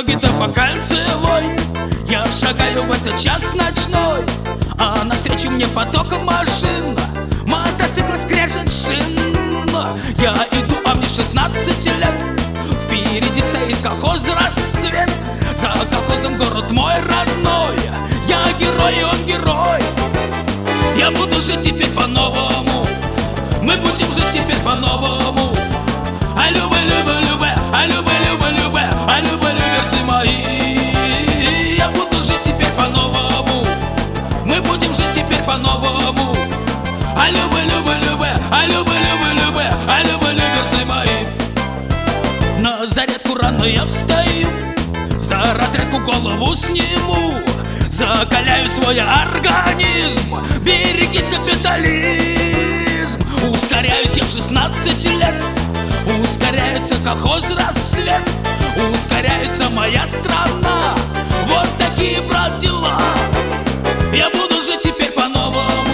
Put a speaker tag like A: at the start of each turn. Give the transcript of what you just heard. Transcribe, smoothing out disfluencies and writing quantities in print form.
A: дороги-то по кольцевой. Я шагаю в этот час ночной, а навстречу мне поток машин, мотоцикл скрежет шин. Я иду, а мне 16 лет. Впереди стоит колхоз «Рассвет». За колхозом город мой родной. Я герой, и он герой. Я буду жить теперь по-новому. Мы будем жить теперь по-новому. А любы, любы, любы, а любы, любы, любы, а любы, люберцы мои. Я буду жить теперь по-новому. Мы будем жить теперь по-новому. А любы, любы, любы, а любы, любы, любы, а любы, люберцы мои. На зарядку рано я встаю, за разрядку голову сниму, закаляю свой организм. Берегись, капитализм. Ускоряюсь я в 16 лет. Ускоряется колхоз «Рассвет». Ускоряется моя страна. Вот такие, брат, дела. Я буду жить теперь по-новому.